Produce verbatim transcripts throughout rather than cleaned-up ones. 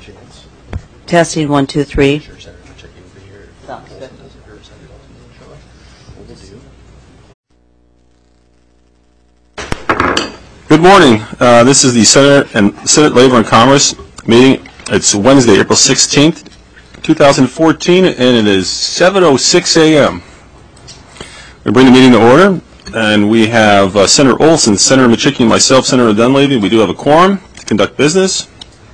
Testing one, two, three. Good morning. Uh, this is the Senate and Senate Labor and Commerce meeting. It's Wednesday, April sixteenth, two thousand fourteen, and it is seven oh six a m We bring the meeting to order, and we have uh, Senator Olson, Senator Machicki, myself, Senator Dunleavy. We do have a quorum to conduct business.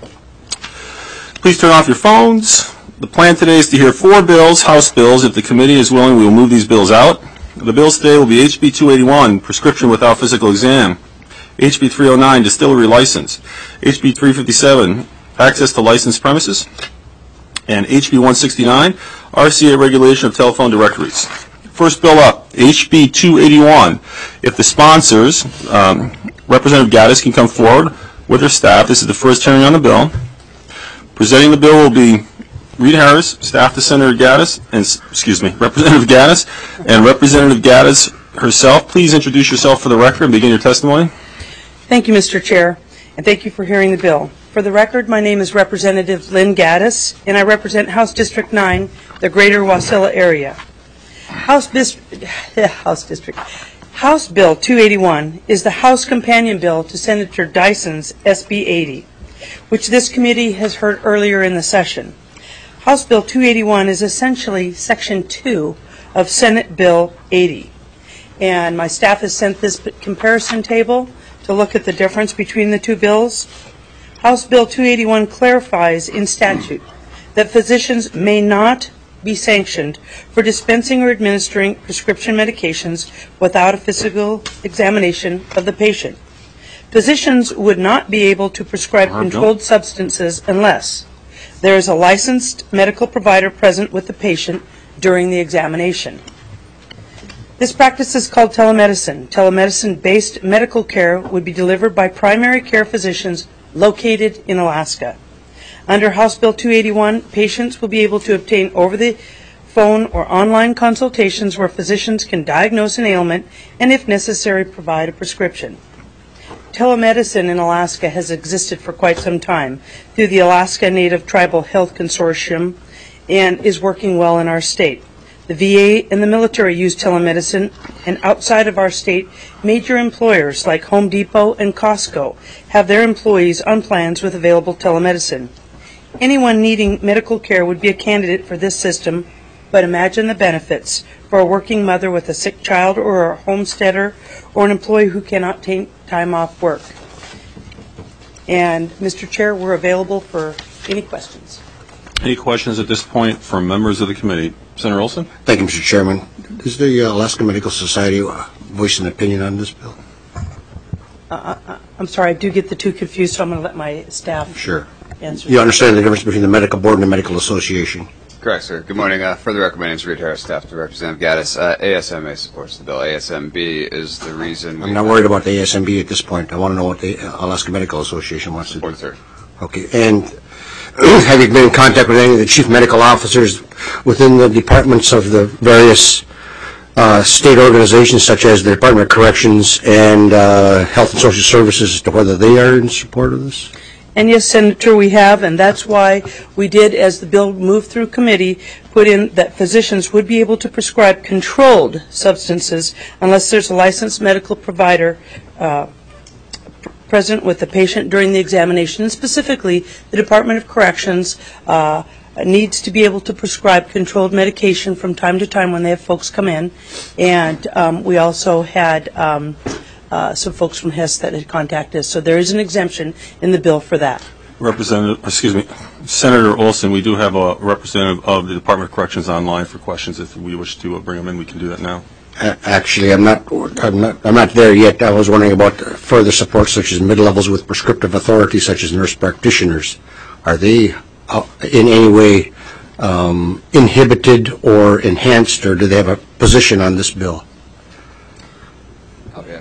Please turn off your phones. The plan today is to hear four bills, House bills. If the committee is willing, we will move these bills out. The bills today will be H B two eighty-one, prescription without physical exam, H B three oh nine, distillery license, H B three fifty-seven, access to licensed premises, and H B one sixty-nine, R C A regulation of telephone directories. First bill up, H B two eighty-one. If the sponsors, um, Representative Gaddis, can come forward with her staff. This is the first hearing on the bill. Presenting the bill will be Reed Harris, staff to Senator Gaddis, and excuse me, Representative Gaddis, and Representative Gaddis herself. Please introduce yourself for the record and begin your testimony. Thank you, Mister Chair, and thank you for hearing the bill. For the record, my name is Representative Lynn Gaddis, and I represent House District nine, the Greater Wasilla area. House, Bis- House District. House Bill two eighty-one is the House companion bill to Senator Dyson's S B eighty, which this committee has heard earlier in the session. House Bill two eighty-one is essentially Section two of Senate Bill eighty, and my staff has sent this comparison table to look at the difference between the two bills. House Bill two eighty-one clarifies in statute that physicians may not be sanctioned for dispensing or administering prescription medications without a physical examination of the patient. Physicians would not be able to prescribe controlled substances unless there is a licensed medical provider present with the patient during the examination. This practice is called telemedicine. Telemedicine-based medical care would be delivered by primary care physicians located in Alaska. Under House Bill two eighty-one, patients will be able to obtain over-the-phone or online consultations where physicians can diagnose an ailment and, if necessary, provide a prescription. Telemedicine in Alaska has existed for quite some time through the Alaska Native Tribal Health Consortium and is working well in our state. The V A and the military use telemedicine, and outside of our state, major employers like Home Depot and Costco have their employees on plans with available telemedicine. Anyone needing medical care would be a candidate for this system, but imagine the benefits for a working mother with a sick child or a homesteader or an employee who cannot take time off work. And, Mister Chair, we're available for any questions. Any questions at this point from members of the committee? Senator Olson? Thank you, Mister Chairman. Does the uh, Alaska Medical Society uh, voice an opinion on this bill? Uh, uh, I'm sorry, I do get the two confused, so I'm going to let my staff Sure. answer. You understand the difference between the medical board and the medical association? Correct, sir. Good morning. Uh, for the record, my name is Reed Harris, staff to Representative Gaddis. Uh, A S M A supports the bill. A S M B is the reason. I'm not worried about the A S M B at this point. I want to know what the Alaska Medical Association wants to do. Sir. Okay. And have you been in contact with any of the chief medical officers within the departments of the various uh, state organizations, such as the Department of Corrections and uh, Health and Social Services, as to whether they are in support of this? And yes, Senator, we have, and that's why we did, as the bill moved through committee, put in that physicians would be able to prescribe controlled substances unless there's a licensed medical provider uh, present with the patient during the examination. And specifically, the Department of Corrections uh, needs to be able to prescribe controlled medication from time to time when they have folks come in. And um, we also had um, uh, some folks from Hess that had contacted us. So there is an exemption in the bill for that. Representative, excuse me, Senator Olson, we do have a representative of the Department of Corrections online for questions. If we wish to bring them in, we can do that now. Actually, I'm not, I'm not, I'm not there yet. I was wondering about further support, such as mid-levels with prescriptive authority, such as nurse practitioners. Are they uh, in any way um, inhibited or enhanced, or do they have a position on this bill? Oh, yeah.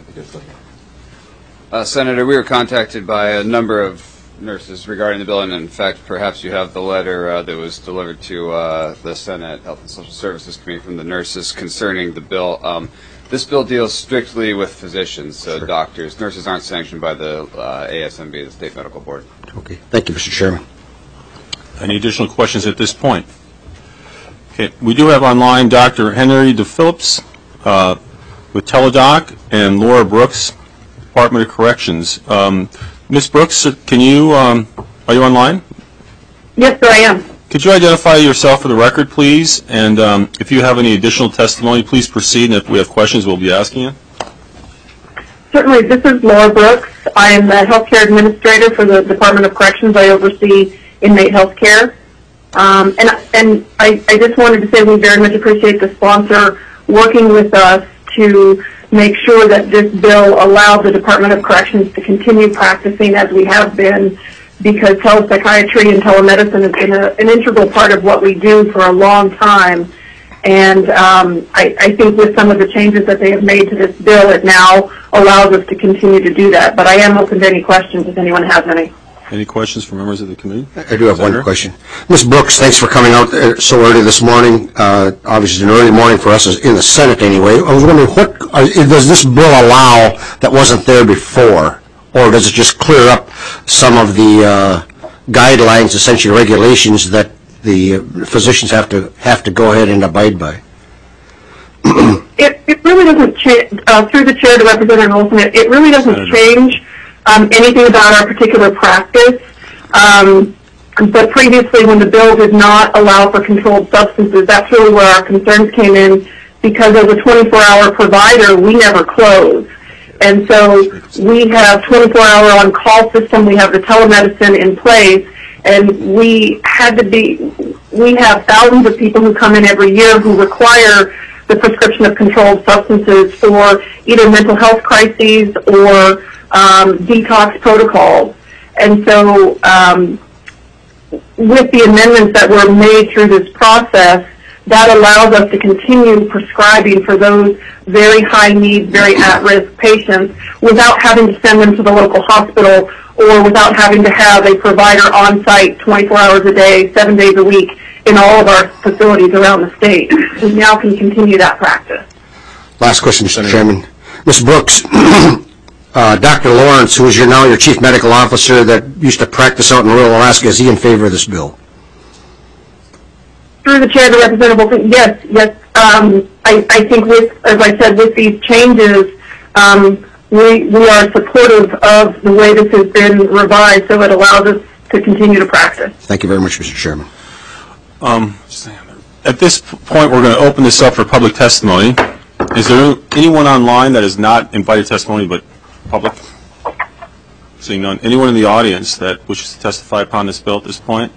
Uh, Senator, we were contacted by a number of nurses regarding the bill, and in fact, perhaps you have the letter uh, that was delivered to uh, the Senate Health and Social Services Committee from the nurses concerning the bill. Um, this bill deals strictly with physicians, uh, sure. doctors. Nurses aren't sanctioned by the uh, A S M B, the State Medical Board. Okay. Thank you, Mister Chairman. Any additional questions at this point? Okay, we do have online Doctor Henry DePhillips uh, with Teledoc and Laura Brooks, Department of Corrections. Um, Miz Brooks, can you, um, are you online? Yes, sir, I am. Could you identify yourself for the record, please? And um, if you have any additional testimony, please proceed. And if we have questions, we'll be asking you. Certainly, this is Laura Brooks. I am the healthcare administrator for the Department of Corrections. I oversee inmate health care. Um, and and I, I just wanted to say we very much appreciate the sponsor working with us to make sure that this bill allows the Department of Corrections to continue practicing as we have been, because telepsychiatry and telemedicine has been a, an integral part of what we do for a long time. And um, I, I think with some of the changes that they have made to this bill, it now allows us to continue to do that. But I am open to any questions if anyone has any. Any questions from members of the committee? I do have Senator? one question. Miz Brooks, thanks for coming out uh, so early this morning. Uh, obviously, it's an early morning for us in the Senate anyway. I was wondering, what uh, does this bill allow that wasn't there before? Or does it just clear up some of the uh, guidelines, essentially regulations, that the physicians have to have to go ahead and abide by? It, it really doesn't change, uh, through the chair to Representative Olson, it, it really doesn't Senator. change um, anything about our particular practice. Um, but previously, when the bill did not allow for controlled substances, that's really where our concerns came in, because as a twenty-four hour provider, we never close. And so we have twenty-four hour on-call system, we have the telemedicine in place, and we had to be, we have thousands of people who come in every year who require the prescription of controlled substances for either mental health crises or um, detox protocols. And so um, with the amendments that were made through this process, that allows us to continue prescribing for those very high need, very at-risk patients without having to send them to the local hospital or without having to have a provider on site twenty-four hours a day, seven days a week in all of our facilities around the state. We now can continue that practice. Last question, Mister Chairman. Miz Brooks, uh, Doctor Lawrence, who is your, now your Chief Medical Officer that used to practice out in rural Alaska, is he in favor of this bill? Through the chair, the representative, yes, yes. Um, I, I think with, as I said, with these changes, um, we, we are supportive of the way this has been revised, so it allows us to continue to practice. Thank you very much, Mister Chairman. Um, at this point, we're going to open this up for public testimony. Is there anyone online that is not invited testimony but public? Seeing none. Anyone in the audience that wishes to testify upon this bill at this point?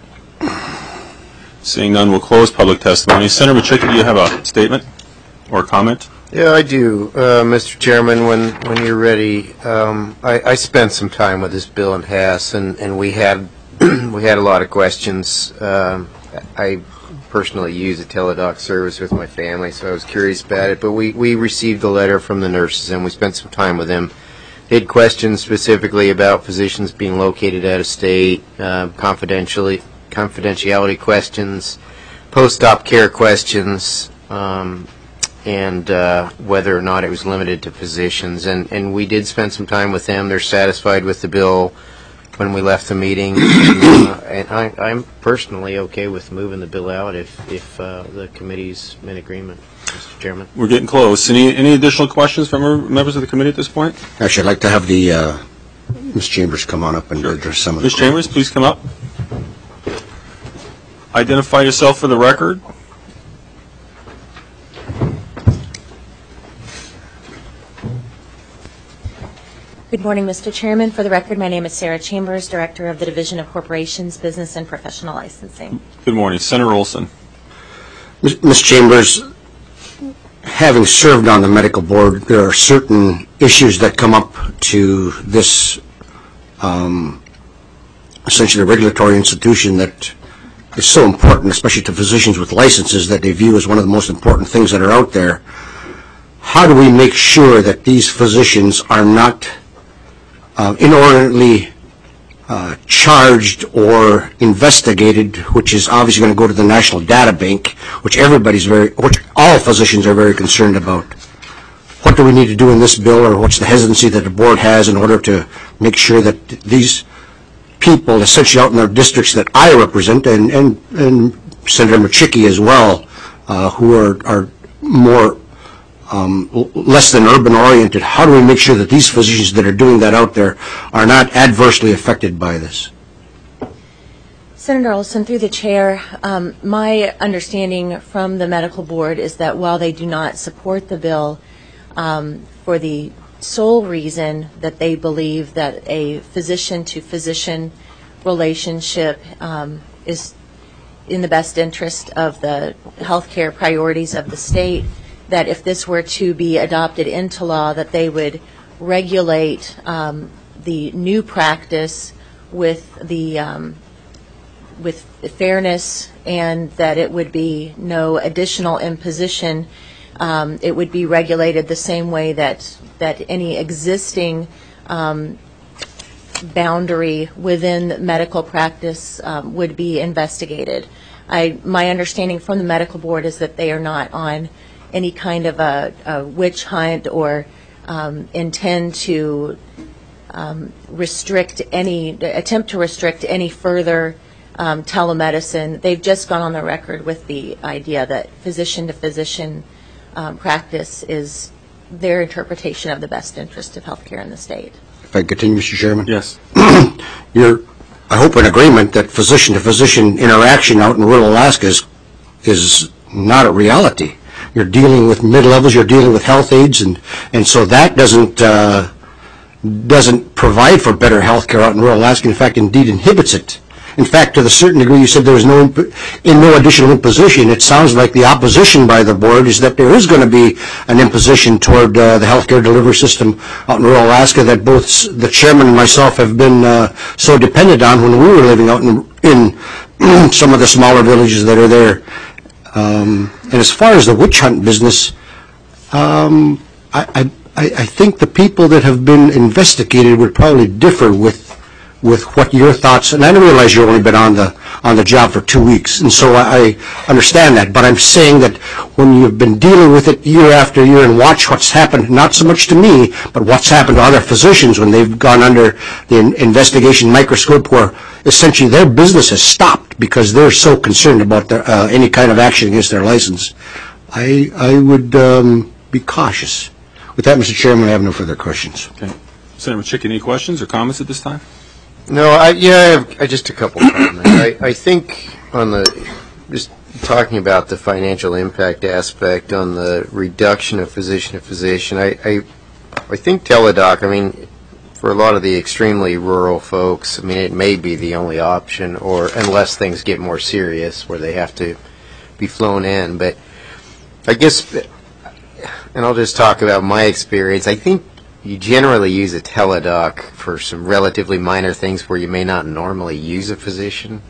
Seeing none, we'll close public testimony. Senator Machicki, do you have a statement or a comment? Yeah, I do, uh, Mister Chairman. When when you're ready, um, I, I spent some time with this bill in Hess, and, and we had we had a lot of questions. Um, I personally use a teledoc service with my family, so I was curious about it. But we, we received a letter from the nurses, and we spent some time with them. They had questions specifically about physicians being located out of state, uh, confidentially. confidentiality questions, post-op care questions, um, and uh, whether or not it was limited to physicians. And, and we did spend some time with them. They're satisfied with the bill when we left the meeting. uh, and I, I'm personally okay with moving the bill out if, if uh, the committee's in agreement, Mister Chairman. We're getting close. Any, any additional questions from members of the committee at this point? Actually, I'd like to have the uh, Miz Chambers come on up and address some of the Miz Chambers, please come up. Identify yourself for the record. Good morning, Mister Chairman. For the record, my name is Sarah Chambers, Director of the Division of Corporations, Business and Professional Licensing. Good morning. Senator Olson. Miz Chambers, having served on the medical board, there are certain issues that come up to this um, essentially regulatory institution that is so important, especially to physicians with licenses that they view as one of the most important things that are out there. How do we make sure that these physicians are not uh, inordinately uh, charged or investigated, which is obviously going to go to the National Data Bank, which everybody's very, which all physicians are very concerned about? What do we need to do in this bill, or what's the hesitancy that the board has in order to make sure that these people, essentially out in their districts that I represent, and, and, and Senator Machicki as well, uh, who are, are more um, less than urban oriented. How do we make sure that these physicians that are doing that out there are not adversely affected by this? Senator Olson, through the chair, um, my understanding from the medical board is that while they do not support the bill um, for the sole reason that they believe that a physician-to-physician relationship um, is in the best interest of the healthcare priorities of the state, that if this were to be adopted into law, that they would regulate um, the new practice with the um, with fairness, and that it would be no additional imposition. Um, it would be regulated the same way that that any existing um, boundary within medical practice um, would be investigated. I, my understanding from the medical board is that they are not on any kind of a, a witch hunt or um, intend to um, restrict any, attempt to restrict any further um, telemedicine. They've just gone on the record with the idea that physician-to-physician um, practice is their interpretation of the best interest of healthcare in the state. If I continue, Mister Chairman? Yes. You're, I hope, in agreement that physician-to-physician interaction out in rural Alaska is, is not a reality. You're dealing with mid-levels, you're dealing with health aides, and, and so that doesn't, uh, doesn't provide for better health care out in rural Alaska. In fact, indeed inhibits it. In fact, to the certain degree you said there was no, in no additional imposition. It sounds like the opposition by the board is that there is going to be an imposition toward uh, the healthcare delivery system out in rural Alaska that both the chairman and myself have been uh, so dependent on when we were living out in, in some of the smaller villages that are there. Um, and as far as the witch hunt business, um, I, I, I think the people that have been investigated would probably differ with with what your thoughts, and I realize you've only been on the on the job for two weeks, and so I, I understand that, but I'm saying that when you've been dealing with it year after year and watch what's happened, not so much to me, but what's happened to other physicians when they've gone under the investigation microscope where essentially their business has stopped because they're so concerned about their, uh, any kind of action against their license, I, I would um, be cautious. With that, Mister Chairman, I have no further questions. Okay. Senator Machicki, any questions or comments at this time? No, I, yeah, I have I, just a couple of comments. I, I think on the, just talking about the financial impact aspect on the reduction of physician to physician, I, I, I think Teladoc, I mean, for a lot of the extremely rural folks, I mean, it may be the only option, or unless things get more serious where they have to be flown in. But I guess, and I'll just talk about my experience, I think you generally use a Teladoc for some relatively minor things where you may not normally use a physician.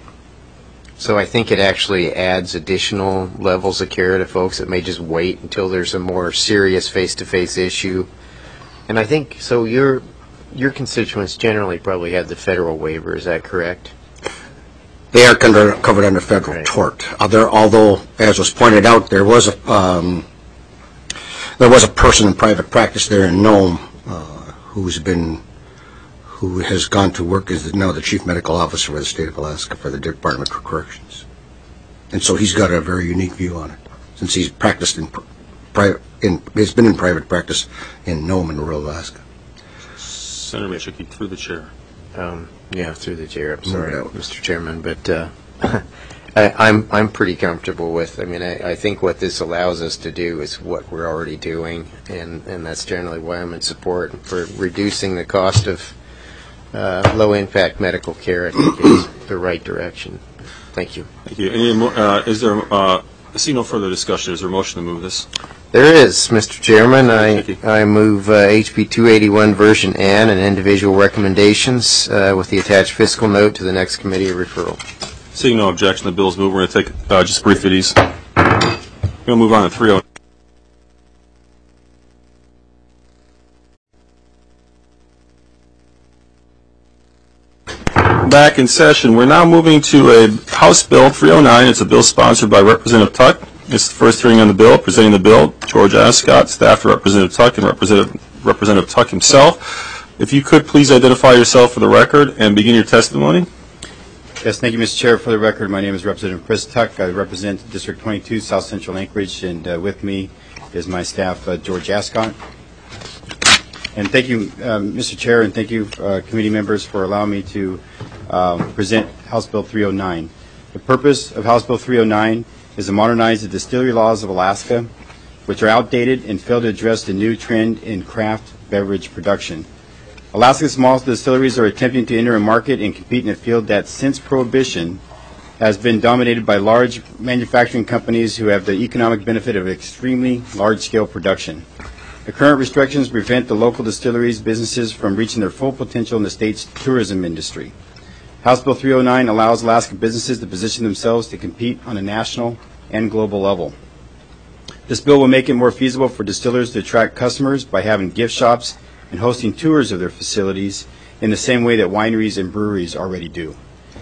So I think it actually adds additional levels of care to folks that may just wait until there's a more serious face-to-face issue. And I think, so your your constituents generally probably have the federal waiver, is that correct? They are under, covered under federal Right. tort. Uh, there, although, as was pointed out, there was a um, there was a person in private practice there in Nome uh, who's been who has gone to work as the, now the chief medical officer for the state of Alaska for the Department of Corrections, and so he's got a very unique view on it since he's practiced in private in he's been in private practice in Nome in rural Alaska. Senator Machicki, through the chair. Um, yeah, through the chair. I'm Move sorry, it out. Mister Chairman, but uh, I, I'm I'm pretty comfortable with. I mean, I, I think what this allows us to do is what we're already doing, and, and that's generally why I'm in support for reducing the cost of uh, low-impact medical care. I think is the right direction. Thank you. Thank you. Any more, uh, is there, uh, I see no further discussion. Is there a motion to move this? There is, Mister Chairman. I, Thank you. I move uh, H B two eighty-one version N and individual recommendations uh, with the attached fiscal note to the next committee of referral. Seeing no objection, the bill is moved. We're going to take uh, just brief of these. We're going to move on to three oh. Back in session. We're now moving to a House Bill three oh nine. It's a bill sponsored by Representative Tuck. It's the first hearing on the bill. Presenting the bill, George Ascott, staff to Representative Tuck and Representative, Representative Tuck himself. If you could, please identify yourself for the record and begin your testimony. Yes, thank you, Mister Chair. For the record, my name is Representative Chris Tuck. I represent District twenty-two, South Central Anchorage, and uh, with me is my staff, uh, George Ascott. And thank you, um, Mister Chair, and thank you, uh, committee members, for allowing me to um, present House Bill three oh nine. The purpose of House Bill three oh nine is to modernize the distillery laws of Alaska, which are outdated and fail to address the new trend in craft beverage production. Alaska's small distilleries are attempting to enter a market and compete in a field that, since Prohibition, has been dominated by large manufacturing companies who have the economic benefit of extremely large-scale production. The current restrictions prevent the local distilleries' businesses from reaching their full potential in the state's tourism industry. House Bill three oh nine allows Alaska businesses to position themselves to compete on a national and global level. This bill will make it more feasible for distillers to attract customers by having gift shops and hosting tours of their facilities in the same way that wineries and breweries already do.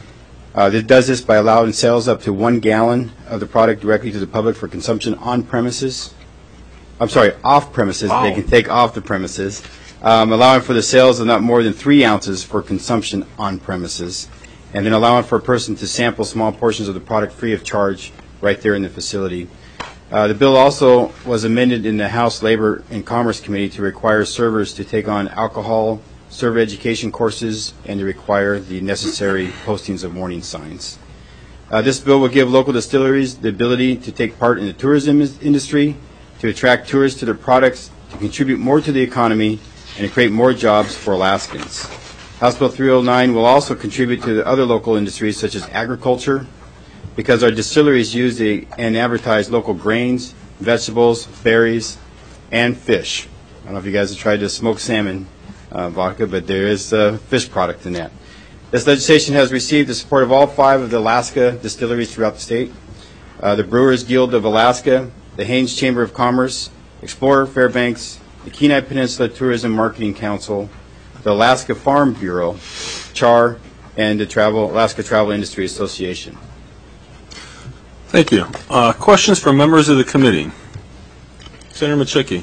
Uh, it does this by allowing sales up to one gallon of the product directly to the public for consumption on premises. I'm sorry, off premises. Wow. They can take off the premises, um, allowing for the sales of not more than three ounces for consumption on premises, and then allowing for a person to sample small portions of the product free of charge right there in the facility. Uh, the bill also was amended in the House Labor and Commerce Committee to require servers to take on alcohol server education courses and to require the necessary postings of warning signs. Uh, this bill will give local distilleries the ability to take part in the tourism industry, to attract tourists to their products, to contribute more to the economy, and to create more jobs for Alaskans. House Bill three oh nine will also contribute to the other local industries such as agriculture, because our distilleries use the, and advertise local grains, vegetables, berries, and fish. I don't know if you guys have tried to smoke salmon uh, vodka, but there is a fish product in that. This legislation has received the support of all five of the Alaska distilleries throughout the state, uh, the Brewers Guild of Alaska, the Haines Chamber of Commerce, Explorer Fairbanks, the Kenai Peninsula Tourism Marketing Council, the Alaska Farm Bureau, C H A R, and the Travel, Alaska Travel Industry Association. Thank you. Uh, questions from members of the committee? Senator Machicki.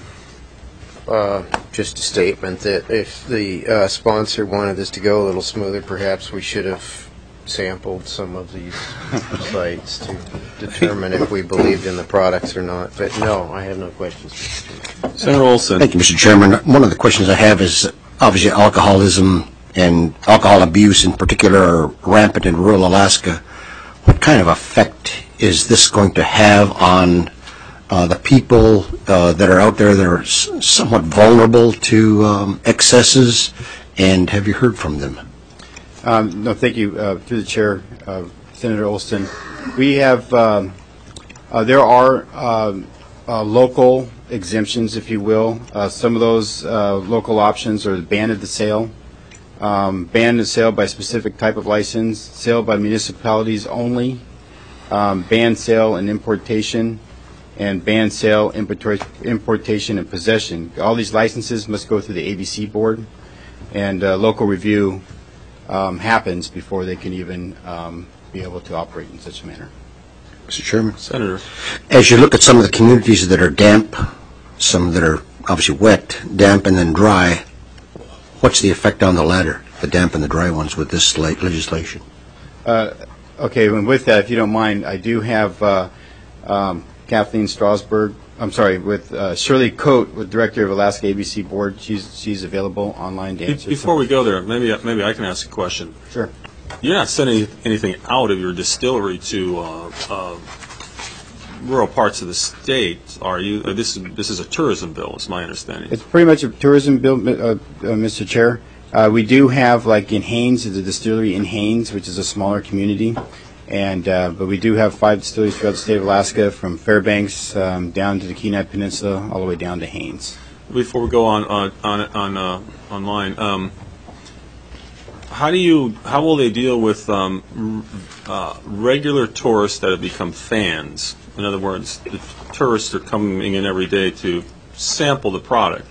Uh, just a statement that if the uh, sponsor wanted this to go a little smoother, perhaps we should have sampled some of these sites to determine if we believed in the products or not. But no, I have no questions. Senator Olson. Thank you, Mister Chairman. One of the questions I have is obviously alcoholism and alcohol abuse in particular are rampant in rural Alaska. What kind of effect is this going to have on uh, the people uh, that are out there that are s somewhat vulnerable to um, excesses, and have you heard from them? Um, no, thank you. Uh, through the chair, uh, Senator Olson, we have, um, uh, there are um, uh, local exemptions, if you will. Uh, some of those uh, local options are banned at the sale, um, banned the sale by specific type of license, sale by municipalities only, um, banned sale and importation, and banned sale, importation, and possession. All these licenses must go through the A B C board, and uh, local review um, happens before they can even um, be able to operate in such a manner. Mister Chairman? Senator. As you look at some of the communities that are damp, some that are obviously wet, damp, and then dry, what's the effect on the latter, the damp and the dry ones, with this le legislation? Uh, okay, and with that, if you don't mind, I do have uh, um, Kathleen Strasburg, I'm sorry, with uh, Shirley Coate, with Director of Alaska A B C Board. She's she's available online to answer. Before we go there, maybe maybe I can ask a question. Sure. You're not sending anything out of your distillery to uh, uh, rural parts of the state, are you? Uh, this, this is a tourism bill, is my understanding. It's pretty much a tourism bill, uh, uh, Mister Chair. Uh, we do have, like in Haines, the distillery in Haines, which is a smaller community, and uh, but we do have five distilleries throughout the state of Alaska, from Fairbanks um, down to the Kenai Peninsula, all the way down to Haines. Before we go on on on, on uh, online. Um, How do you? How will they deal with um, uh, regular tourists that have become fans? In other words, the tourists are coming in every day to sample the product.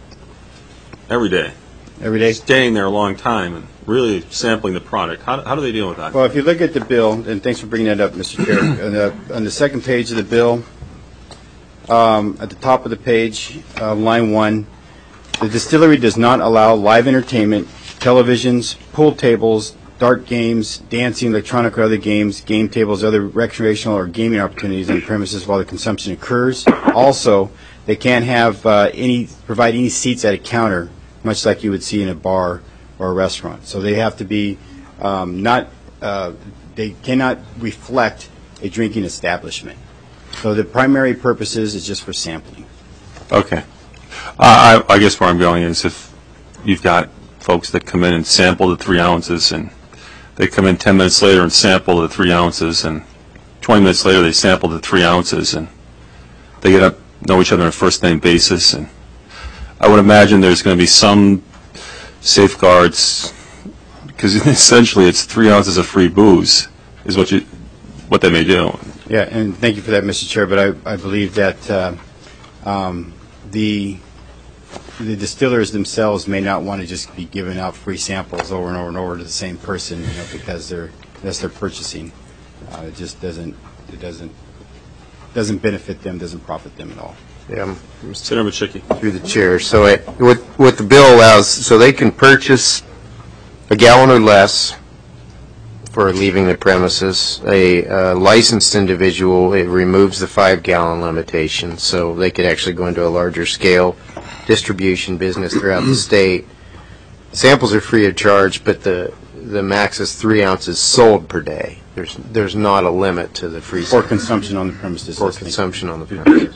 Every day. Every day. Staying there a long time and really sampling the product. How, how do they deal with that? Well, if you look at the bill, and thanks for bringing that up, Mister Chair. on, the, on the second page of the bill, um, at the top of the page, uh, line one, The distillery does not allow live entertainment, televisions, pool tables, dart games, dancing, electronic or other games, game tables, other recreational or gaming opportunities on premises while the consumption occurs. Also, they can't have uh, any provide any seats at a counter, much like you would see in a bar or a restaurant. So they have to be um, not. Uh, they cannot reflect a drinking establishment. So the primary purposes is just for sampling. Okay. Uh, I, I guess where I'm going is if you've got folks that come in and sample the three ounces, and they come in ten minutes later and sample the three ounces, and twenty minutes later they sample the three ounces, and they get up, know each other on a first name basis, and I would imagine there's going to be some safeguards, because essentially it's three ounces of free booze is what you what they may do. Yeah, and thank you for that, Mister Chair. But I, I believe that uh, um, the the distillers themselves may not want to just be giving out free samples over and over and over to the same person, you know, because they're that's their purchasing. Uh, it just doesn't it doesn't doesn't benefit them, doesn't profit them at all. Yeah, Senator Machicki. through the chair. So it, what what the bill allows, so they can purchase a gallon or less for leaving the premises. A uh, licensed individual, it removes the five-gallon limitation, so they could actually go into a larger scale distribution business throughout the state. Samples are free of charge, but the the max is three ounces sold per day. There's there's not a limit to the free For consumption on the premises. for consumption on the premises.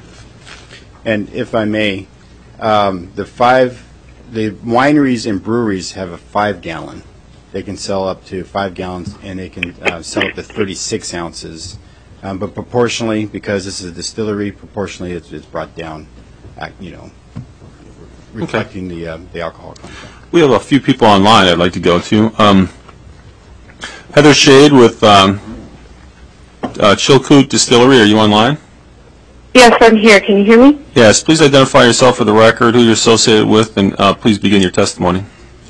And if I may, um, the five, the wineries and breweries have a five-gallon. They can sell up to five gallons, and they can uh, sell up to thirty-six ounces. Um, but proportionally, because this is a distillery, proportionally it's, it's brought down, uh, you know, reflecting the uh, the alcohol content. We have a few people online I'd like to go to. Um, Heather Shade with um, uh, Chilkoot Distillery, are you online? Yes, I'm here. Can you hear me? Yes, please identify yourself for the record, who you're associated with, and uh, please begin your testimony.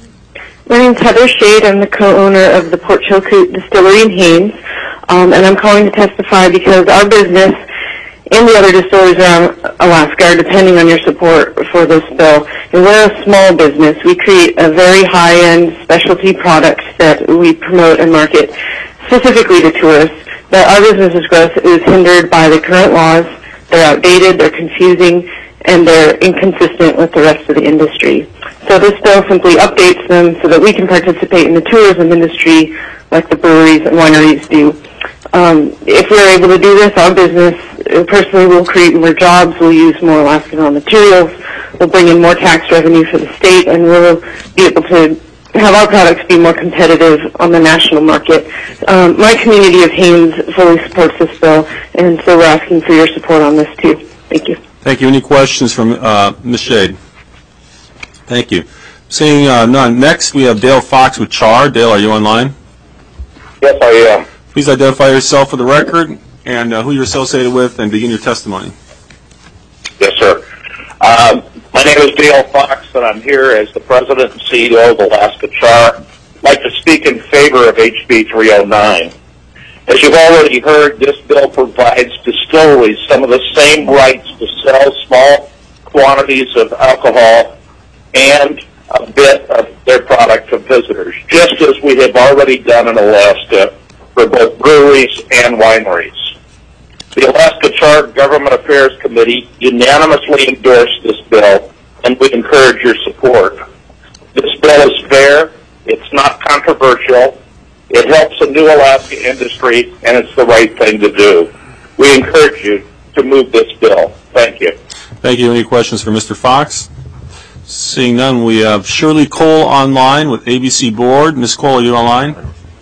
My name's Heather Shade. I'm the co-owner of the Port Chilkoot Distillery in Haines, um, and I'm calling to testify because our business and the other distilleries around Alaska are depending on your support for this bill. And we're a small business. We create a very high-end specialty products that we promote and market specifically to tourists. But our business's growth is hindered by the current laws. They're outdated, they're confusing, and they're inconsistent with the rest of the industry. So this bill simply updates them so that we can participate in the tourism industry like the breweries and wineries do. Um, if we're able to do this, our business uh, personally will create more jobs, we'll use more Alaskan raw materials, we'll bring in more tax revenue for the state, and we'll be able to have our products be more competitive on the national market. Um, my community of Haines fully supports this bill, and so we're asking for your support on this too. Thank you. Thank you. Any questions from uh, Miz Shade? Thank you. Seeing uh, none. Next, we have Dale Fox with Char. Dale, are you online? Yes, I am. Please identify yourself for the record and uh, who you're associated with, and begin your testimony. Yes, sir. Um, my name is Dale Fox, and I'm here as the president and C E O of Alaska Char. I'd like to speak in favor of H B three oh nine. As you've already heard, this bill provides distilleries some of the same rights to sell small quantities of alcohol and a bit of their product to visitors, just as we have already done in Alaska for both breweries and wineries. The Alaska Char Government Affairs Committee unanimously endorsed this bill, and we encourage your support. This bill is fair, it's not controversial, it helps a new Alaska industry, and it's the right thing to do. We encourage you to move this bill. Thank you. Thank you. Any questions for Mister Fox? Seeing none, we have Shirley Cole online with A B C Board. Miz Cole, are you online?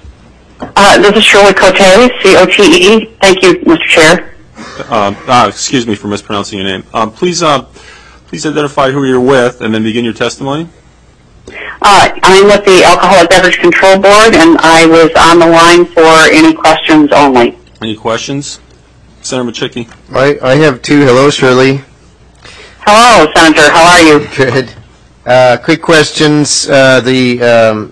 Uh, this is Shirley Cote, C O T E. Thank you, Mister Chair. Uh, ah, excuse me for mispronouncing your name. Um, please, uh, please identify who you're with, and then begin your testimony. Uh, I'm with the Alcoholic Beverage Control Board, and I was on the line for any questions only. Any questions? Senator Machicki. I, I have two. Hello, Shirley. Hello, Senator. How are you? Good. Uh, quick questions. Uh, the um,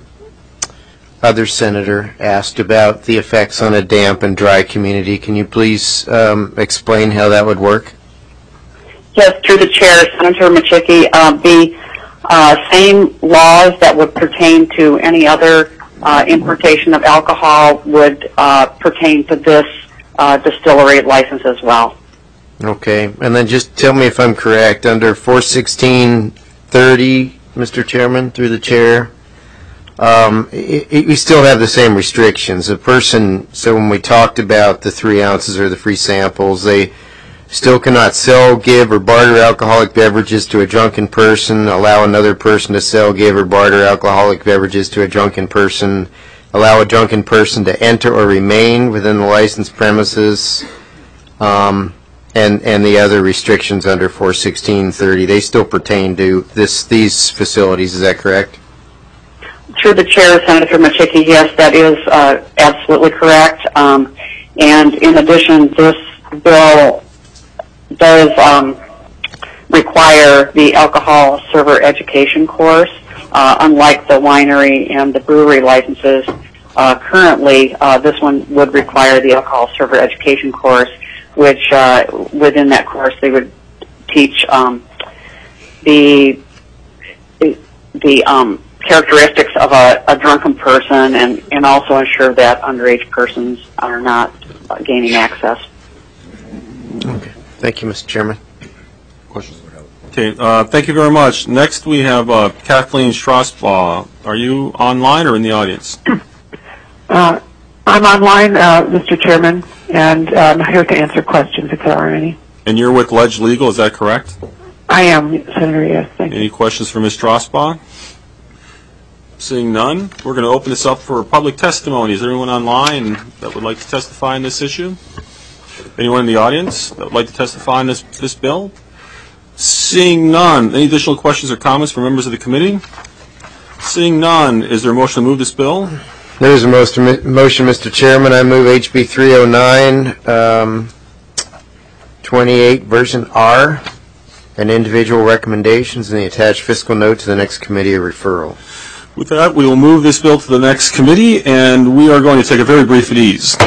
other senator asked about the effects on a damp and dry community. Can you please um, explain how that would work? Yes, through the chair, Senator Machicki. Uh, the uh, same laws that would pertain to any other uh, importation of alcohol would uh, pertain to this uh, distillery license as well. Okay, and then just tell me if I'm correct, under four sixteen thirty, Mister Chairman, through the chair, um, it, it, we still have the same restrictions. A person, so when we talked about the three ounces or the free samples, they still cannot sell, give, or barter alcoholic beverages to a drunken person, allow another person to sell, give, or barter alcoholic beverages to a drunken person, allow a drunken person to enter or remain within the licensed premises, um, and, and the other restrictions under four sixteen thirty. They still pertain to this these facilities, is that correct? Through the chair, Senator Machicki, yes, that is uh, absolutely correct. Um, and in addition, this bill does um, require the alcohol server education course, uh, unlike the winery and the brewery licenses. Uh, currently, uh, this one would require the alcohol server education course, which uh, within that course they would teach um, the the um, characteristics of a, a drunken person, and, and also ensure that underage persons are not uh, gaining access. Okay. Thank you, Mister Chairman. Questions? Okay, uh, thank you very much. Next we have uh, Kathleen Strasbaugh. Are you online or in the audience? Uh, I'm online, uh, Mister Chairman, and uh, I'm here to answer questions if there are any. And you're with Ledge Legal, is that correct? I am, Senator, yes. Thank you. Any questions for Miz Strasbaugh? Seeing none, we're going to open this up for public testimony. Is there anyone online that would like to testify on this issue? Anyone in the audience that would like to testify on this, this bill? Seeing none, any additional questions or comments from members of the committee? Seeing none, is there a motion to move this bill? There is a motion, Mister Chairman. I move H B three oh nine, um, twenty-eight, version R, and individual recommendations in the attached fiscal note to the next committee of referral. With that, we will move this bill to the next committee, and we are going to take a very brief at ease.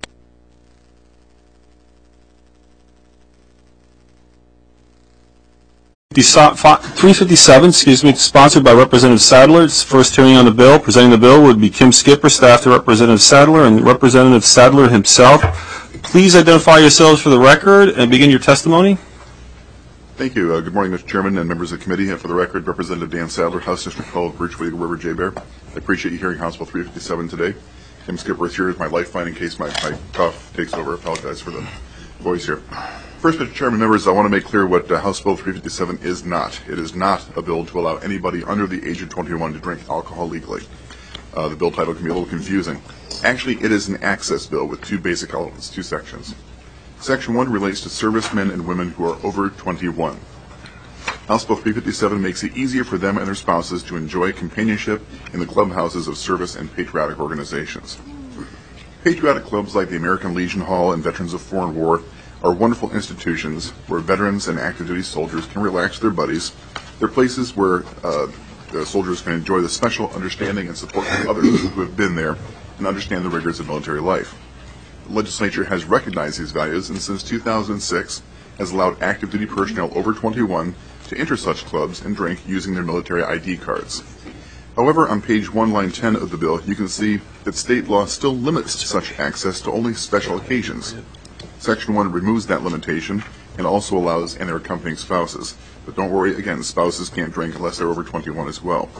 three fifty-seven, excuse me, sponsored by Representative Sadler. It's first hearing on the bill. Presenting the bill would be Kim Skipper, staff to Representative Sadler, and Representative Sadler himself. Please identify yourselves for the record and begin your testimony. Thank you. Uh, good morning, Mister Chairman and members of the committee. And for the record, Representative Dan Sadler, House District twelve, Birchwood Eagle River, J-Bear. I appreciate you hearing House Bill three fifty-seven today. Kim Skipper is here as my lifeline in case my, my cough takes over. I apologize for the voice here. First, Mister Chairman, members, I want to make clear what uh, House Bill three fifty-seven is not. It is not a bill to allow anybody under the age of twenty-one to drink alcohol legally. Uh, the bill title can be a little confusing. Actually, it is an access bill with two basic elements, two sections. Section one relates to servicemen and women who are over twenty-one. House Bill three fifty-seven makes it easier for them and their spouses to enjoy companionship in the clubhouses of service and patriotic organizations. Patriotic clubs like the American Legion Hall and Veterans of Foreign War are wonderful institutions where veterans and active duty soldiers can relax their buddies. They're places where uh, the soldiers can enjoy the special understanding and support from others who have been there and understand the rigors of military life. The legislature has recognized these values and since two thousand six has allowed active duty personnel over twenty-one to enter such clubs and drink using their military I D cards. However, on page one, line ten of the bill, you can see that state law still limits such access to only special occasions. Section one removes that limitation and also allows and their accompanying spouses. But don't worry, again, spouses can't drink unless they're over twenty-one as well.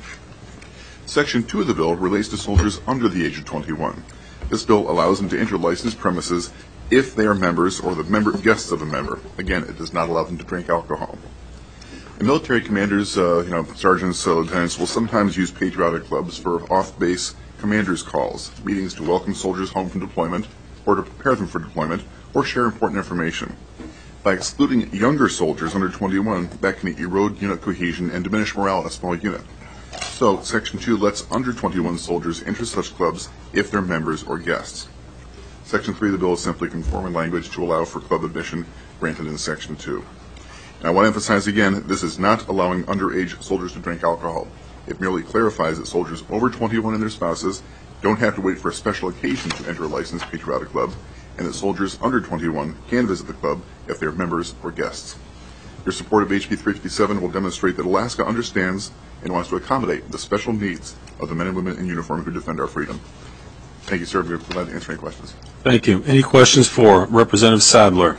Section two of the bill relates to soldiers under the age of twenty-one. This bill allows them to enter licensed premises if they are members or the member guests of a member. Again, it does not allow them to drink alcohol. And military commanders, uh, you know, sergeants, uh, lieutenants, will sometimes use patriotic clubs for off-base commanders' calls, meetings to welcome soldiers home from deployment, or to prepare them for deployment, or share important information. By excluding younger soldiers under twenty-one, that can erode unit cohesion and diminish morale in a small unit. So, Section two lets under twenty-one soldiers enter such clubs if they're members or guests. Section three of the bill is simply conforming language to allow for club admission granted in Section two. And I want to emphasize again, this is not allowing underage soldiers to drink alcohol. It merely clarifies that soldiers over twenty-one and their spouses don't have to wait for a special occasion to enter a licensed patriotic club, and that soldiers under twenty-one can visit the club if they are members or guests. Your support of H B three fifty-seven will demonstrate that Alaska understands and wants to accommodate the special needs of the men and women in uniform who defend our freedom. Thank you, sir. We're glad to answer any questions. Thank you. Any questions for Representative Sadler?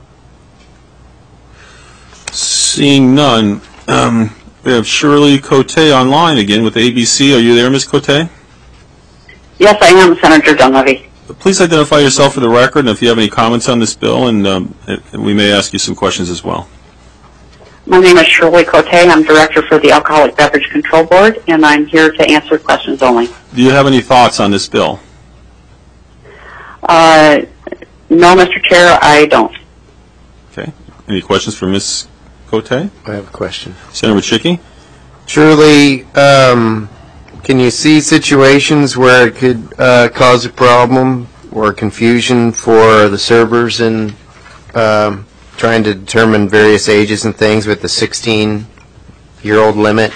Seeing none, um, we have Shirley Cote online again with A B C. Are you there, Miz Cote? Yes, I am, Senator Dunleavy. Please identify yourself for the record, and if you have any comments on this bill, and, um, and we may ask you some questions as well. My name is Shirley Cote. I'm Director for the Alcoholic Beverage Control Board, and I'm here to answer questions only. Do you have any thoughts on this bill? Uh, no, Mister Chair, I don't. Okay. Any questions for Miz Cote? I have a question. Senator Chickie? Shirley, um, can you see situations where it could uh, cause a problem or confusion for the servers in um, trying to determine various ages and things with the sixteen-year-old limit?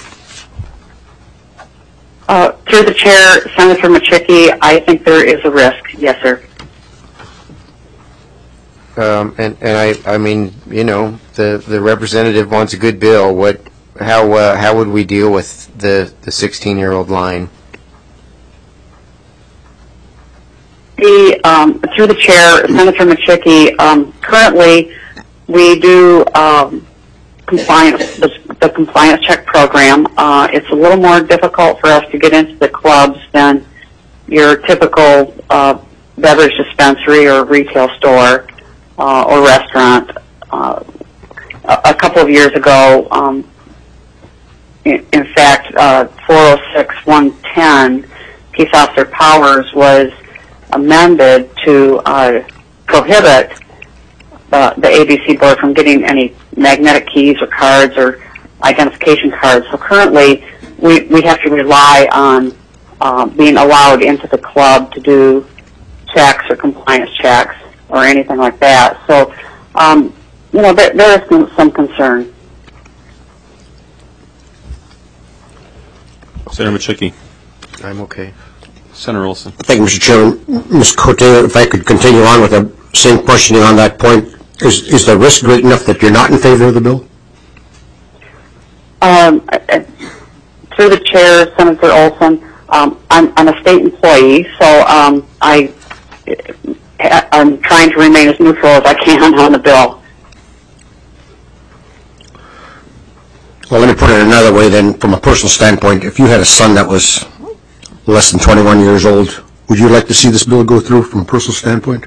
Uh, through the chair, Senator Machicki, I think there is a risk. Yes, sir. Um, and and I, I mean, you know, the, the representative wants a good bill. What, how uh, how would we deal with the the sixteen-year-old line? The um, through the chair, Senator Machicki, um, currently we do um, compliance the, the compliance check program. Uh, it's a little more difficult for us to get into the clubs than your typical uh, beverage dispensary or retail store. Uh, or restaurant. Uh, a, a couple of years ago, um, in, in fact, uh, four oh six one ten, Peace Officer Powers was amended to uh, prohibit uh, the A B C board from getting any magnetic keys or cards or identification cards. So currently, we, we have to rely on uh, being allowed into the club to do checks or compliance checks or anything like that. So, um, you know, there, there is some, some concern. Senator Machicki. I'm okay. Senator Olson. Thank you, Mister Chairman. Miz Cote, if I could continue on with the same questioning on that point, is, is the risk great enough that you're not in favor of the bill? Um, through the chair, Senator Olson, um, I'm, I'm a state employee, so um, I I'm trying to remain as neutral as I can on the bill. Well, let me put it another way then, from a personal standpoint. If you had a son that was less than twenty-one years old, would you like to see this bill go through from a personal standpoint?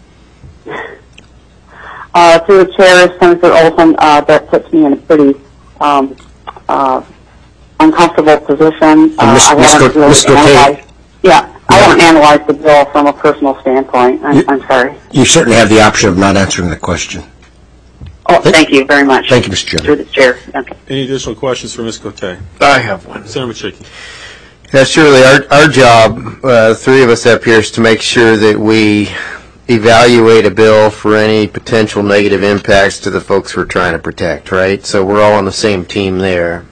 Uh, through the chair, Senator Olson, uh, that puts me in a pretty um, uh, uncomfortable position. Uh, Miz I haven't really Miz analyzed, yeah. I haven't analyzed the bill from a personal standpoint. I'm, you, I'm sorry. You certainly have the option of not answering the question. Oh, thank, thank you very much. Thank you, Mister Chairman. Through the chair. Okay. Any additional questions for Miz Cote? I have one. Senator Machicki. Yeah, surely our, our job, uh, three of us up here, is to make sure that we evaluate a bill for any potential negative impacts to the folks we're trying to protect, right? So we're all on the same team there.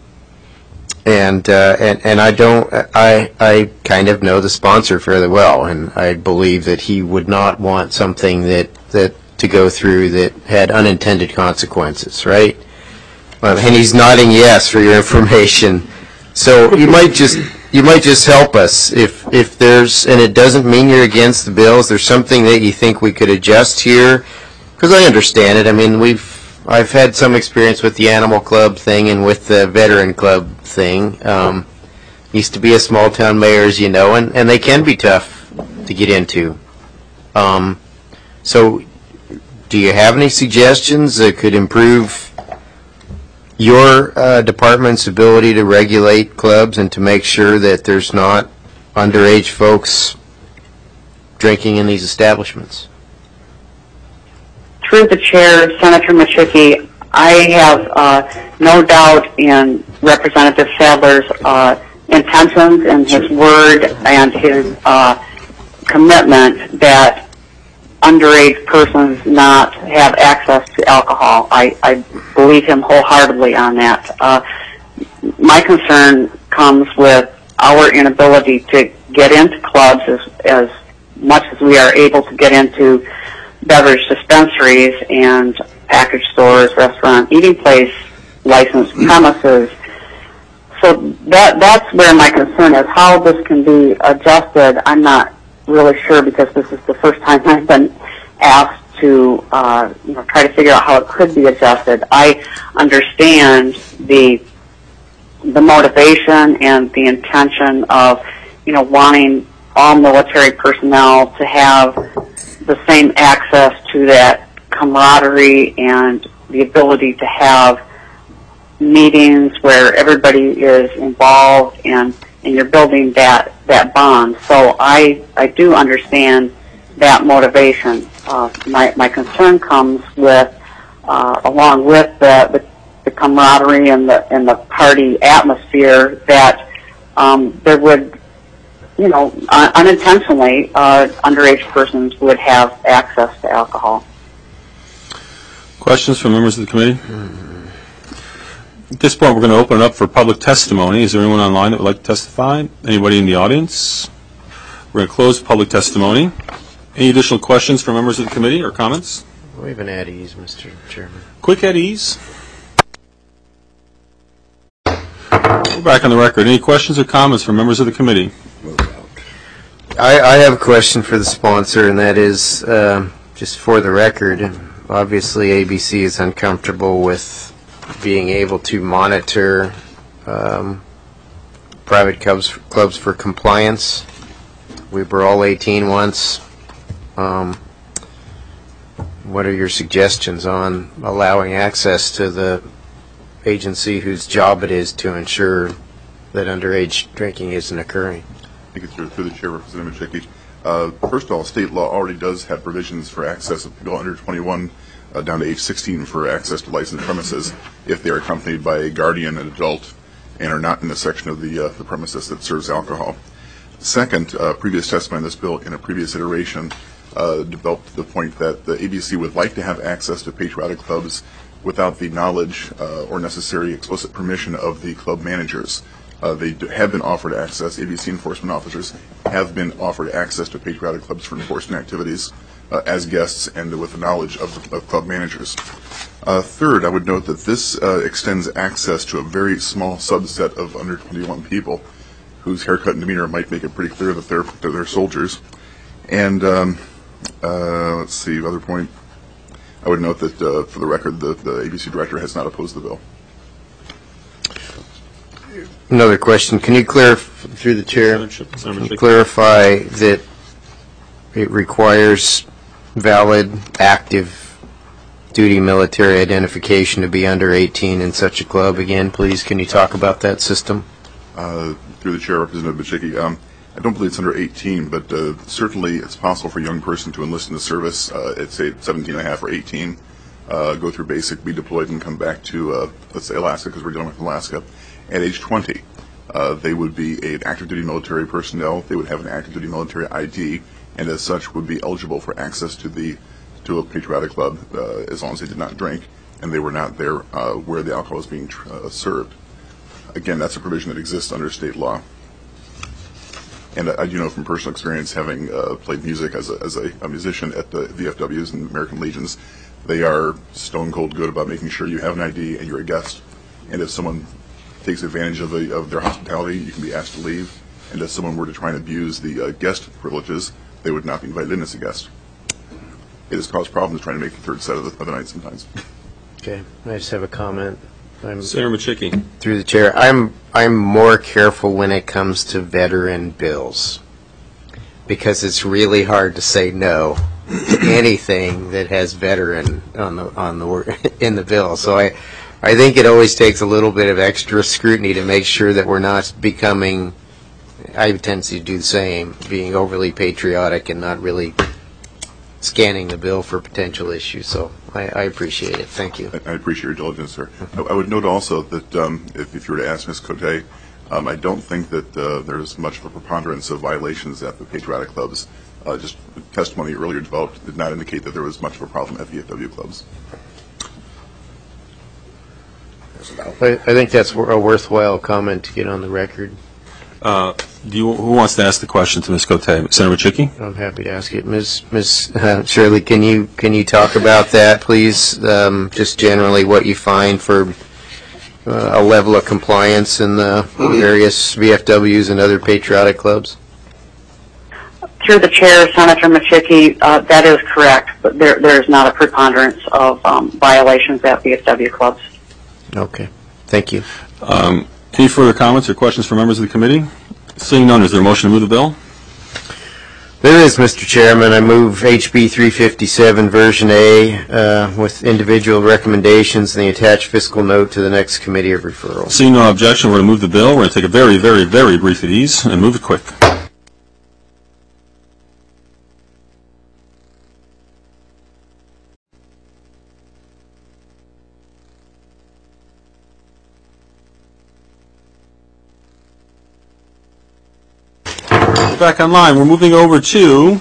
And, uh, and and I don't I I kind of know the sponsor fairly well, and I believe that he would not want something that that to go through that had unintended consequences, right? Um, and he's nodding yes for your information. So you might just you might just help us if if there's, and it doesn't mean you're against the bill. Is there something that you think we could adjust here? Because I understand it. I mean, we've I've had some experience with the Animal Club thing and with the Veteran Club thing. Um, used to be a small town mayor, as you know, and, and they can be tough to get into. Um, so do you have any suggestions that could improve your uh, department's ability to regulate clubs and to make sure that there's not underage folks drinking in these establishments? Through the chair, Senator Machicki, I have uh, no doubt in Representative Sadler's uh, intentions and his word and his uh, commitment that underage persons not have access to alcohol. I, I believe him wholeheartedly on that. Uh, my concern comes with our inability to get into clubs as, as much as we are able to get into beverage dispensaries, and package stores, restaurant, eating place, licensed premises. So that that's where my concern is. How this can be adjusted, I'm not really sure, because this is the first time I've been asked to uh, you know, try to figure out how it could be adjusted. I understand the the motivation and the intention of, you know, wanting all military personnel to have the same access to that camaraderie and the ability to have meetings where everybody is involved and, and you're building that, that bond. So I, I do understand that motivation. Uh, my, my concern comes with, uh, along with the, the, the camaraderie and the, and the party atmosphere, that um, there would, you know, uh, unintentionally, uh, underage persons would have access to alcohol. Questions from members of the committee? At this point, we're going to open it up for public testimony. Is there anyone online that would like to testify? Anybody in the audience? We're going to close public testimony. Any additional questions from members of the committee or comments? We have an at ease, Mister Chairman. Quick at ease. We're back on the record. Any questions or comments from members of the committee? I, I have a question for the sponsor, and that is, um, just for the record, obviously A B C is uncomfortable with being able to monitor um, private clubs, clubs for compliance. We were all eighteen once. Um, what are your suggestions on allowing access to the agency whose job it is to ensure that underage drinking isn't occurring? Thank you, through, through the chair, Representative Machicki. Uh, first of all, state law already does have provisions for access of people under twenty-one uh, down to age sixteen for access to licensed premises if they are accompanied by a guardian, an adult, and are not in the section of the, uh, the premises that serves alcohol. Second, uh, previous testimony on this bill in a previous iteration uh, developed the point that the A B C would like to have access to patriotic clubs without the knowledge uh, or necessary explicit permission of the club managers. Uh, they do, have been offered access. A B C enforcement officers have been offered access to patriotic clubs for enforcement activities uh, as guests and with the knowledge of, the, of club managers. Uh, third, I would note that this uh, extends access to a very small subset of under twenty-one people whose haircut and demeanor might make it pretty clear that they're, that they're soldiers. And um, uh, let's see, other point. I would note that, uh, for the record, the, the A B C director has not opposed the bill. Another question. Can you clarify, through the chair, can you clarify that it requires valid, active duty military identification to be under eighteen in such a club? Again, please, can you talk about that system? Uh, through the chair, Representative Machicki, um, I don't believe it's under eighteen, but uh, certainly it's possible for a young person to enlist in the service uh, at, say, seventeen and a half or eighteen, uh, go through basic, be deployed, and come back to, uh, let's say, Alaska, because we're dealing with Alaska. At age twenty, uh, they would be an active duty military personnel. They would have an active duty military I D, and as such would be eligible for access to the to a patriotic club uh, as long as they did not drink and they were not there uh, where the alcohol was being tr- uh, served. Again, that's a provision that exists under state law. And I do know from personal experience, having uh, played music as a, as a, a musician at the V F Ws and American Legions, they are stone cold good about making sure you have an I D and you're a guest. And if someone takes advantage of, a, of their hospitality, you can be asked to leave. And if someone were to try and abuse the uh, guest privileges, they would not be invited in as a guest. It has caused problems trying to make the third set of the, of the night sometimes. Okay, I just have a comment. I'm, Senator Machicki. Through the chair, I'm I'm more careful when it comes to veteran bills because it's really hard to say no to anything that has veteran on the on the in the bill. So I I think it always takes a little bit of extra scrutiny to make sure that we're not becoming, I tend to do the same, being overly patriotic and not really scanning the bill for potential issues. So I, I appreciate it. Thank you. I, I appreciate your diligence, sir. I, I would note also that um, if, if you were to ask Miz Cote, um, I don't think that uh, there's much of a preponderance of violations at the patriotic clubs. Uh, just testimony earlier developed did not indicate that there was much of a problem at V F W clubs. I, I think that's a worthwhile comment to get on the record. Uh, Do you, who wants to ask the question to Miz Cote? Senator Chickie? I'm happy to ask it. Miz Miz Uh, Shirley, can you can you talk about that, please? Um, just generally what you find for uh, a level of compliance in the various V F Ws and other patriotic clubs? Through the chair, Senator Machicki, uh, that is correct, but there there is not a preponderance of um, violations at V F W clubs. Okay. Thank you. Um, any further comments or questions from members of the committee? Seeing none, is there a motion to move the bill? There is, Mister Chairman. I move H B three fifty-seven version A uh, with individual recommendations and the attached fiscal note to the next committee of referral. Seeing no objection, we're going to move the bill. We're going to take a very, very, very brief at ease and move it quick. Back online. We're moving over to,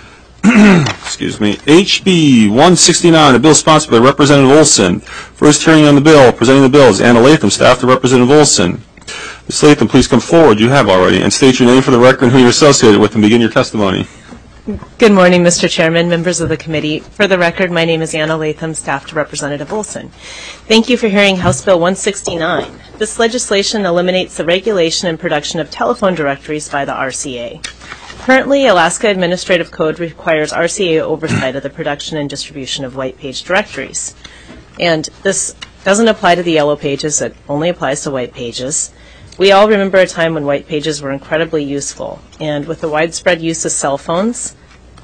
excuse me, H B one sixty-nine, a bill sponsored by Representative Olson. First hearing on the bill, presenting the bill is Anna Latham, staff to Representative Olson. Miz Latham, please come forward. You have already, and state your name for the record and who you're associated with, and begin your testimony. Good morning, Mister Chairman, members of the committee. For the record, my name is Anna Latham, staff to Representative Olson. Thank you for hearing House Bill one sixty-nine. This legislation eliminates the regulation and production of telephone directories by the R C A. Currently, Alaska Administrative Code requires R C A oversight of the production and distribution of white page directories. And this doesn't apply to the yellow pages, it only applies to white pages. We all remember a time when white pages were incredibly useful, and with the widespread use of cell phones,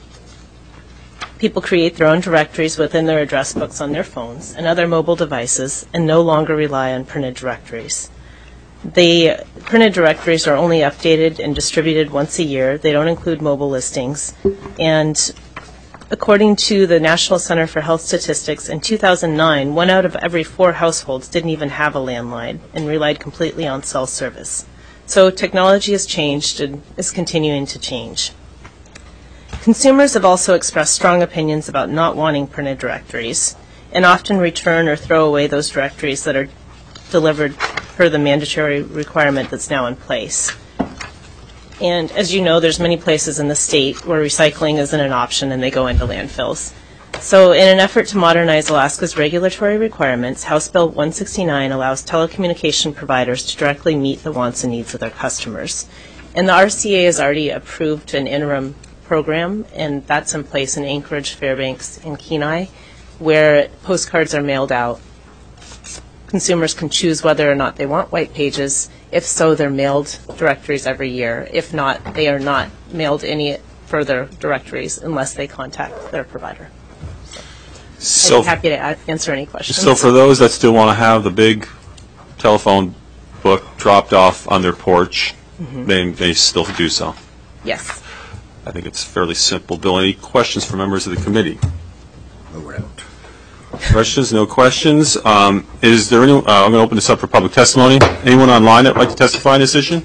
people create their own directories within their address books on their phones and other mobile devices and no longer rely on printed directories. The printed directories are only updated and distributed once a year. They don't include mobile listings. And according to the National Center for Health Statistics, in two thousand nine, one out of every four households didn't even have a landline and relied completely on cell service. So technology has changed and is continuing to change. Consumers have also expressed strong opinions about not wanting printed directories and often return or throw away those directories that are delivered per the mandatory requirement that's now in place. And as you know, there's many places in the state where recycling isn't an option and they go into landfills. So in an effort to modernize Alaska's regulatory requirements, House Bill one sixty-nine allows telecommunication providers to directly meet the wants and needs of their customers. And the R C A has already approved an interim program, and that's in place in Anchorage, Fairbanks, and Kenai, where postcards are mailed out. Consumers can choose whether or not they want white pages. If so, they're mailed directories every year. If not, they are not mailed any further directories unless they contact their provider. So, I'd be happy to answer any questions. So for those that still want to have the big telephone book dropped off on their porch, mm-hmm. they, they still do so. Yes. I think it's fairly simple. Bill, any questions for members of the committee? No, we're out. Questions? No questions. Um, is there any? Uh, I'm going to open this up for public testimony. Anyone online that would like to testify on this issue?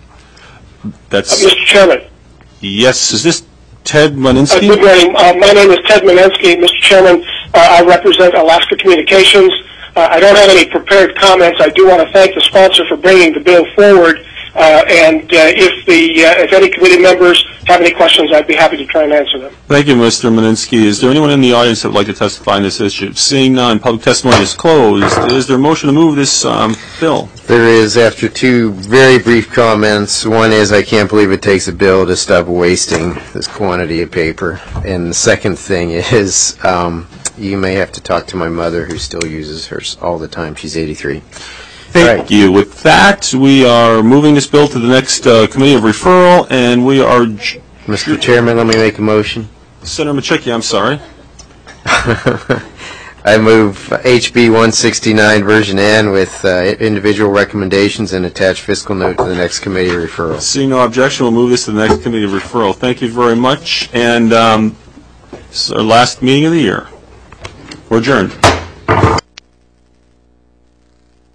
That's uh, Mister Chairman. Yes. Is this Ted Malinsky? Uh, good morning. Uh, my name is Ted Malinsky, Mister Chairman. Uh, I represent Alaska Communications. Uh, I don't have any prepared comments. I do want to thank the sponsor for bringing the bill forward. Uh, and uh, if the uh, if any committee members have any questions, I'd be happy to try and answer them. Thank you, Mister Malinsky. Is there anyone in the audience that would like to testify on this issue? Seeing none, public testimony is closed. Is there a motion to move this um, bill? There is, after two very brief comments. One is, I can't believe it takes a bill to stop wasting this quantity of paper. And the second thing is, um, you may have to talk to my mother, who still uses hers all the time. She's eighty-three. Thank right. you. With that, we are moving this bill to the next uh, committee of referral, and we are... J- Mister Chairman, let me make a motion. Senator Machicki, I'm sorry. I move H B one sixty-nine version N with uh, individual recommendations and attached fiscal note to the next committee of referral. Seeing no objection, we'll move this to the next committee of referral. Thank you very much, and um, this is our last meeting of the year. We're adjourned.